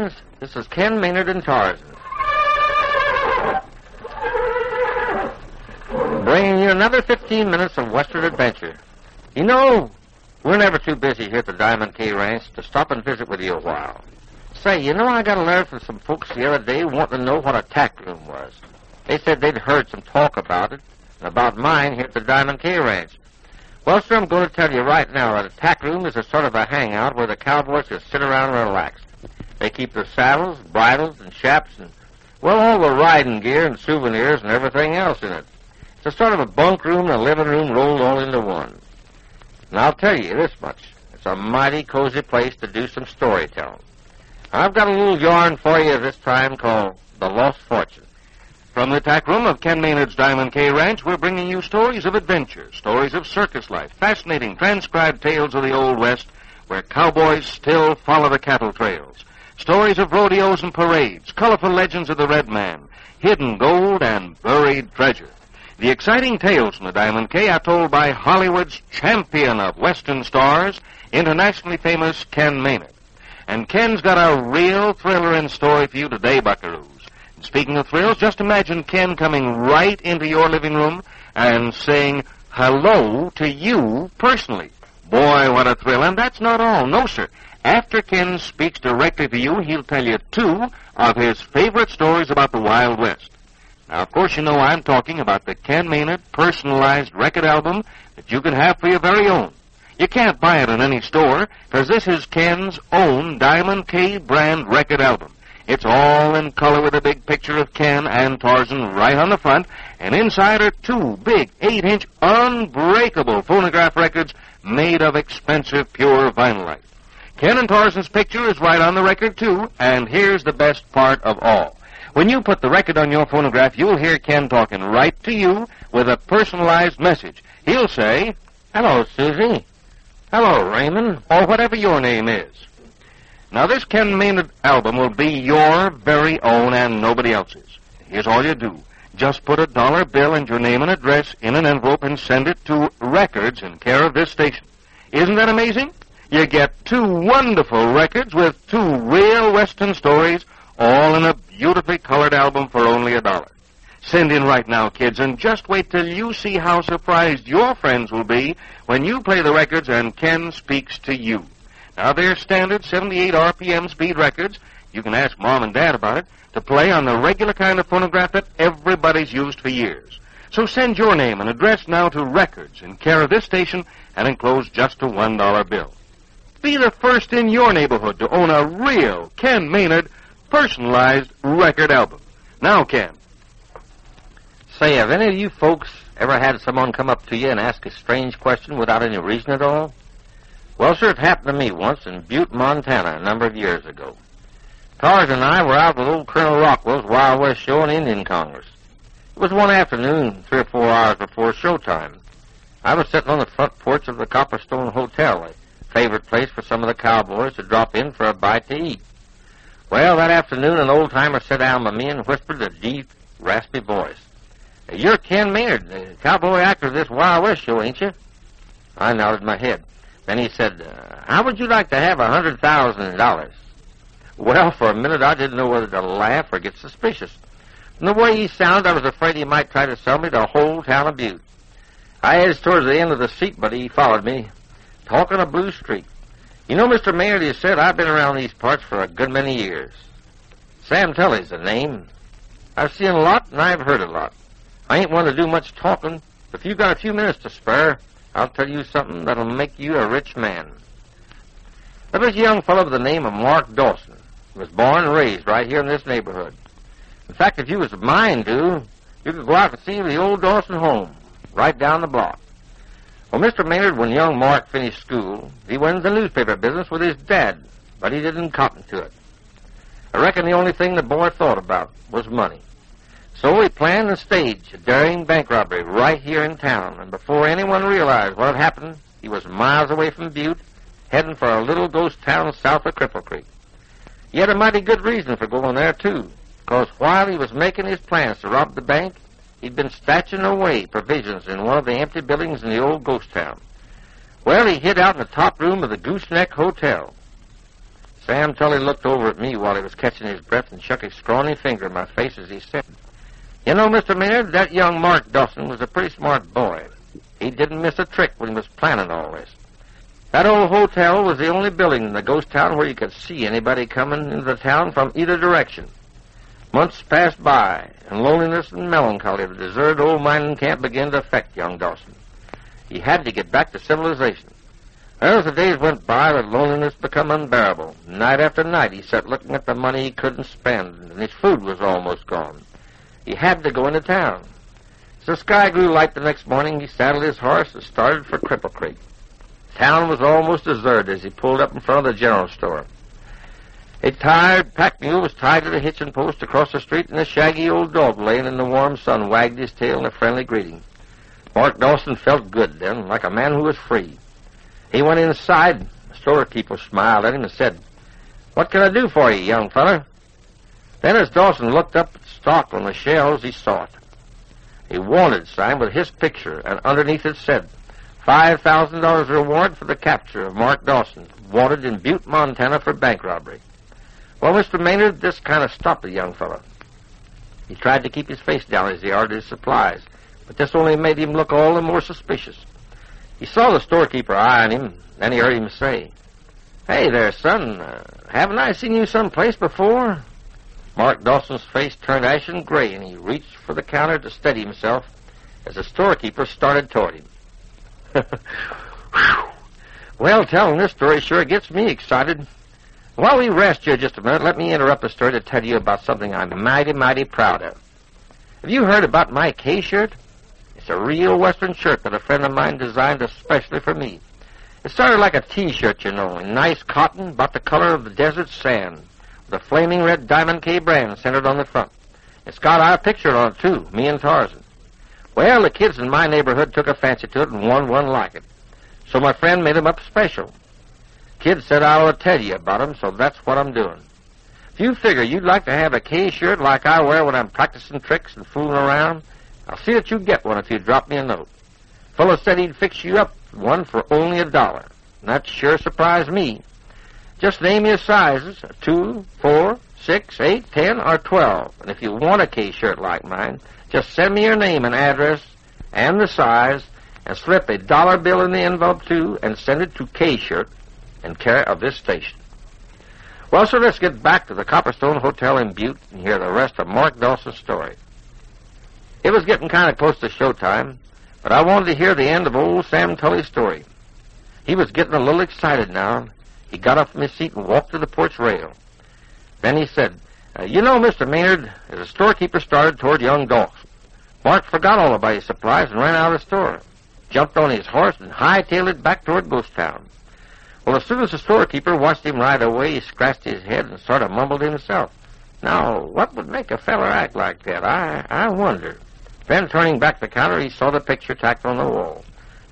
friends. This is Ken Maynard and Tarzan, bringing you another 15 minutes of western adventure. You know, we're never too busy here at the Diamond K Ranch to stop and visit with you a while. Say, you know, I got a letter from some folks the other day wanting to know what a tack room was. They said they'd heard some talk about it, and about mine here at the Diamond K Ranch. Well, sir, I'm going to tell you right now that a tack room is a sort of a hangout where the cowboys just sit around and relax. They keep their saddles, bridles, and chaps, and, well, all the riding gear and souvenirs and everything else in it. It's a sort of a bunk room and a living room rolled all into one. And I'll tell you this much. It's a mighty cozy place to do some storytelling. I've got a little yarn for you this time called The Lost Fortune. From the tack room of Ken Maynard's Diamond K Ranch, we're bringing you stories of adventure, stories of circus life, fascinating transcribed tales of the Old West, where cowboys still follow the cattle trails, stories of rodeos and parades, colorful legends of the Red Man, hidden gold and buried treasure. The exciting tales from the Diamond K are told by Hollywood's champion of Western stars, internationally famous Ken Maynard. And Ken's got a real thriller in store for you today, buckaroos. And speaking of thrills, just imagine Ken coming right into your living room and saying hello to you personally. Boy, what a thrill. And that's not all. No, sir. After Ken speaks directly to you, he'll tell you 2 of his favorite stories about the Wild West. Now, of course, you know I'm talking about the Ken Maynard personalized record album that you can have for your very own. You can't buy it in any store, because this is Ken's own Diamond K brand record album. It's all in color with a big picture of Ken and Tarzan right on the front, and inside are 2 big 8-inch unbreakable phonograph records made of expensive pure vinylite. Ken and Tarzan's picture is right on the record, too, and here's the best part of all. When you put the record on your phonograph, you'll hear Ken talking right to you with a personalized message. He'll say, "Hello, Susie. Hello, Raymond," or whatever your name is. Now, this Ken Maynard album will be your very own and nobody else's. Here's all you do. Just put a $1 bill and your name and address in an envelope and send it to Records in care of this station. Isn't that amazing? You get 2 wonderful records with 2 real Western stories, all in a beautifully colored album for only $1. Send in right now, kids, and just wait till you see how surprised your friends will be when you play the records and Ken speaks to you. Now, they're standard 78 RPM speed records. You can ask Mom and Dad about it, to play on the regular kind of phonograph that everybody's used for years. So send your name and address now to Records in care of this station and enclose just a $1 bill. Be the first in your neighborhood to own a real Ken Maynard personalized record album. Now, Ken. Say, have any of you folks ever had someone come up to you and ask a strange question without any reason at all? Well, sir, it happened to me once in Butte, Montana, a number of years ago. Tarzan and I were out with old Colonel Rockwell's Wild West show in Indian Congress. It was one afternoon, 3 or 4 hours before showtime. I was sitting on the front porch of the Copperstone Hotel, a favorite place for some of the cowboys to drop in for a bite to eat. Well, that afternoon, an old-timer sat down by me and whispered in a deep, raspy voice, "You're Ken Maynard, the cowboy actor of this Wild West show, ain't you?" I nodded my head. Then he said, "How would you like to have $100,000? Well, for a minute, I didn't know whether to laugh or get suspicious. From the way he sounded, I was afraid he might try to sell me the whole town of Butte. I edged towards the end of the seat, but he followed me, talking a blue streak. "You know, Mr. Maynard," he said, "I've been around these parts for a good many years. Sam Tully's the name. I've seen a lot, and I've heard a lot. I ain't one to do much talking, but if you've got a few minutes to spare, I'll tell you something that'll make you a rich man." There was a young fellow by the name of Mark Dawson. He was born and raised right here in this neighborhood. In fact, if you was mine to, you could go out and see the old Dawson home, right down the block. Well, Mr. Maynard, when young Mark finished school, he went into the newspaper business with his dad, but he didn't cotton to it. I reckon the only thing the boy thought about was money. So he planned and staged a daring bank robbery right here in town, and before anyone realized what had happened, he was miles away from Butte, heading for a little ghost town south of Cripple Creek. He had a mighty good reason for going there, too, because while he was making his plans to rob the bank, he'd been stashing away provisions in one of the empty buildings in the old ghost town. Well, he hid out in the top room of the Gooseneck Hotel. Sam Tully looked over at me while he was catching his breath and shook his scrawny finger in my face as he said, "You know, Mr. Maynard, that young Mark Dawson was a pretty smart boy. He didn't miss a trick when he was planning all this. That old hotel was the only building in the ghost town where you could see anybody coming into the town from either direction. Months passed by, and loneliness and melancholy of the deserted old mining camp began to affect young Dawson. He had to get back to civilization. As the days went by, the loneliness became unbearable. Night after night, he sat looking at the money he couldn't spend, and his food was almost gone. He had to go into town. As the sky grew light the next morning, he saddled his horse and started for Cripple Creek. Town was almost deserted as he pulled up in front of the general store. A tired pack mule was tied to the hitching post across the street, and a shaggy old dog laying in the warm sun wagged his tail in a friendly greeting. Mark Dawson felt good then, like a man who was free. He went inside. The storekeeper smiled at him and said, "What can I do for you, young feller?" Then as Dawson looked up at the stock on the shelves, he saw it. A wanted sign with his picture, and underneath it said, $5,000 reward for the capture of Mark Dawson, wanted in Butte, Montana for bank robbery. Well, Mr. Maynard, this kind of stopped the young fellow. He tried to keep his face down as he ordered his supplies, but this only made him look all the more suspicious. He saw the storekeeper eyeing him, then he heard him say, "Hey there, son, haven't I seen you someplace before?" Mark Dawson's face turned ashen gray, and he reached for the counter to steady himself as the storekeeper started toward him. Well, telling this story sure gets me excited. While we rest here just a minute, let me interrupt the story to tell you about something I'm mighty, mighty proud of. Have you heard about my K-shirt? It's a real Western shirt that a friend of mine designed especially for me. It started like a T-shirt, you know, in nice cotton, about the color of the desert sand, with a flaming red Diamond K brand centered on the front. It's got our picture on it, too, me and Tarzan. Well, the kids in my neighborhood took a fancy to it and won one like it. So my friend made 'em up special. Kid said I ought to tell you about 'em, so that's what I'm doing. If you figure you'd like to have a K-shirt like I wear when I'm practicing tricks and fooling around, I'll see that you get one if you drop me a note. Fellow said he'd fix you up one for only $1. And that sure surprised me. Just name your sizes, 2, 4, 6, 8, 10, or 12. And if you want a K-shirt like mine, just send me your name and address and the size, and slip a dollar bill in the envelope, too, and send it to K-shirt in care of this station. Well, so let's get back to the Copperstone Hotel in Butte and hear the rest of Mark Dawson's story. It was getting kind of close to showtime, but I wanted to hear the end of old Sam Tully's story. He was getting a little excited now. He got up from his seat and walked to the porch rail. Then he said, "You know, Mr. Maynard," as the storekeeper started toward young Dawson, Mark forgot all about his supplies and ran out of the store, jumped on his horse, and hightailed it back toward Ghost Town. Well, as soon as the storekeeper watched him ride away, he scratched his head and sort of mumbled to himself, "Now, what would make a feller act like that? I wonder." Then, turning back the counter, he saw the picture tacked on the wall.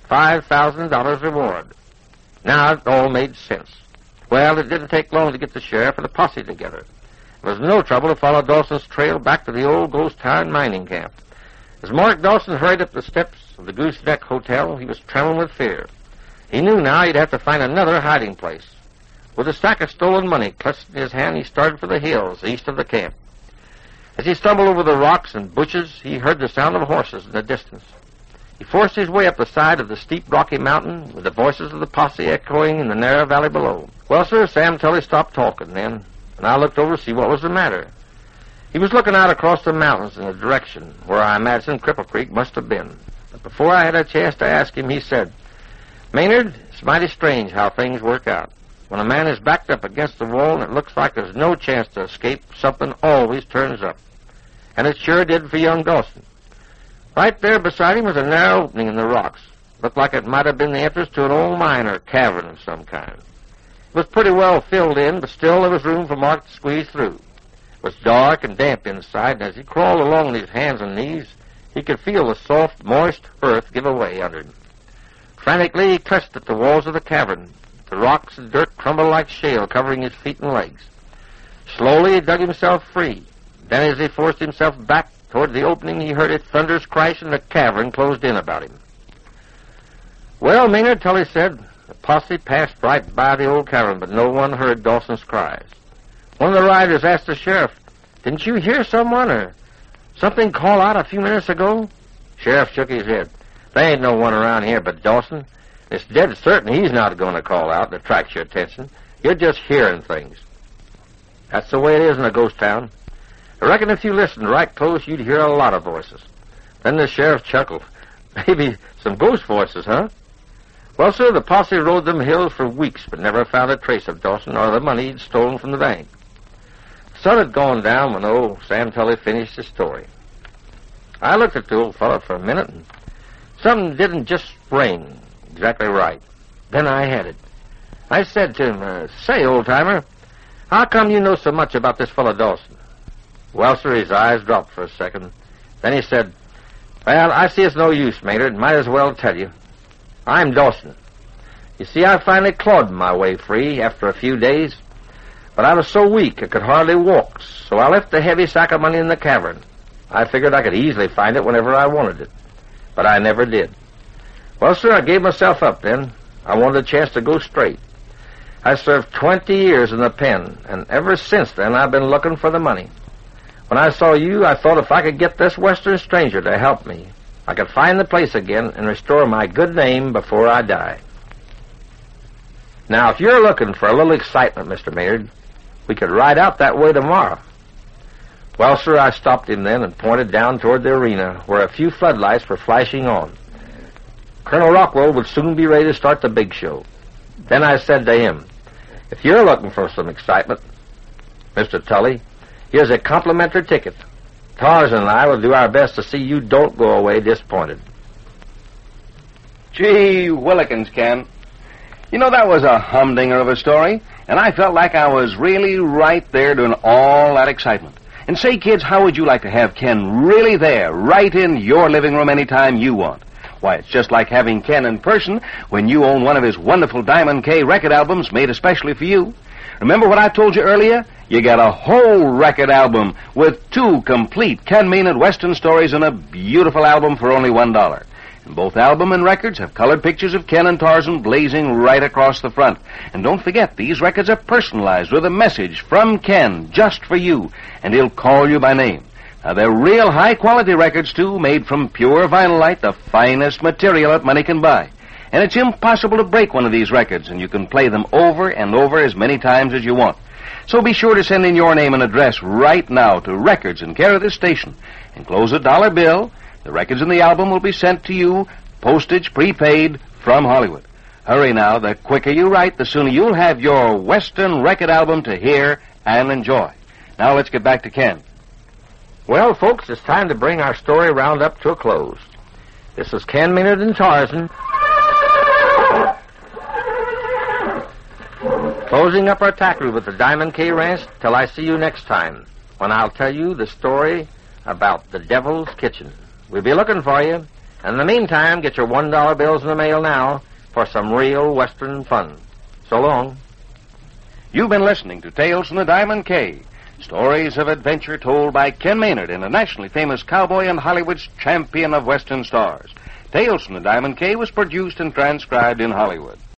$5,000 reward. Now it all made sense. Well, it didn't take long to get the sheriff and the posse together. There was no trouble to follow Dawson's trail back to the old Ghost Town mining camp. As Mark Dawson hurried up the steps of the Gooseneck Hotel, he was trembling with fear. He knew now he'd have to find another hiding place. With a stack of stolen money clutched in his hand, he started for the hills east of the camp. As he stumbled over the rocks and bushes, he heard the sound of horses in the distance. He forced his way up the side of the steep rocky mountain, with the voices of the posse echoing in the narrow valley below. Well, sir, Sam Tully stopped talking then, and I looked over to see what was the matter. He was looking out across the mountains in the direction where I imagined Cripple Creek must have been. But before I had a chance to ask him, he said, "Maynard, it's mighty strange how things work out. When a man is backed up against the wall and it looks like there's no chance to escape, something always turns up. And it sure did for young Dawson. Right there beside him was a narrow opening in the rocks. Looked like it might have been the entrance to an old mine or cavern of some kind. It was pretty well filled in, but still there was room for Mark to squeeze through. It was dark and damp inside, and as he crawled along on his hands and knees, he could feel the soft, moist earth give away under him. Frantically, he clutched at the walls of the cavern. The rocks and dirt crumbled like shale, covering his feet and legs. Slowly, he dug himself free. Then, as he forced himself back toward the opening, he heard a thunderous crash, and the cavern closed in about him. "Well, Maynard," Tully said, The posse passed right by the old cabin, but no one heard Dawson's cries. One of the riders asked the sheriff, "Didn't you hear someone or something call out a few minutes ago?" Sheriff shook his head. "There ain't no one around here but Dawson. It's dead certain he's not going to call out to attract your attention. You're just hearing things." That's the way it is in a ghost town. I reckon if you listened right close, you'd hear a lot of voices. Then the sheriff chuckled. "Maybe some ghost voices, huh?" Well, sir, the posse rode them hills for weeks, but never found a trace of Dawson or the money he'd stolen from the bank. The sun had gone down when old Sam Tully finished his story. I looked at the old fellow for a minute, and something didn't just ring exactly right. Then I had it. I said to him, "Say, old-timer, how come you know so much about this fellow Dawson?" Well, sir, his eyes dropped for a second. Then he said, "Well, I see it's no use, Maynard. Might as well tell you. I'm Dawson. You see, I finally clawed my way free after a few days, but I was so weak I could hardly walk, so I left the heavy sack of money in the cavern. I figured I could easily find it whenever I wanted it, but I never did. Well, sir, I gave myself up then. I wanted a chance to go straight. I served 20 years in the pen, and ever since then I've been looking for the money. When I saw you, I thought if I could get this Western stranger to help me, I could find the place again and restore my good name before I die. Now, if you're looking for a little excitement, Mr. Maynard, we could ride out that way tomorrow." Well, sir, I stopped him then and pointed down toward the arena where a few floodlights were flashing on. Colonel Rockwell would soon be ready to start the big show. Then I said to him, "If you're looking for some excitement, Mr. Tully, here's a complimentary ticket. Tarzan and I will do our best to see you don't go away disappointed." Gee willikins, Ken. You know, that was a humdinger of a story, and I felt like I was really right there during all that excitement. And say, kids, how would you like to have Ken really there, right in your living room anytime you want? Why, it's just like having Ken in person when you own one of his wonderful Diamond K record albums made especially for you. Remember what I told you earlier? You get a whole record album with 2 complete Ken Maynard Western stories in a beautiful album for only $1. And both album and records have colored pictures of Ken and Tarzan blazing right across the front. And don't forget, these records are personalized with a message from Ken just for you, and he'll call you by name. Now, they're real high-quality records, too, made from pure vinylite, the finest material that money can buy. And it's impossible to break one of these records, and you can play them over and over as many times as you want. So be sure to send in your name and address right now to Records in care of this station. Enclose a $1 bill. The records in the album will be sent to you, postage prepaid, from Hollywood. Hurry now. The quicker you write, the sooner you'll have your Western record album to hear and enjoy. Now let's get back to Ken. Well, folks, it's time to bring our story roundup to a close. This is Ken Maynard and Tarzan, closing up our tack route at the Diamond K Ranch till I see you next time, when I'll tell you the story about the Devil's Kitchen. We'll be looking for you. And in the meantime, get your $1 bills in the mail now for some real Western fun. So long. You've been listening to Tales from the Diamond K, stories of adventure told by Ken Maynard, a nationally famous cowboy and Hollywood's champion of Western stars. Tales from the Diamond K was produced and transcribed in Hollywood.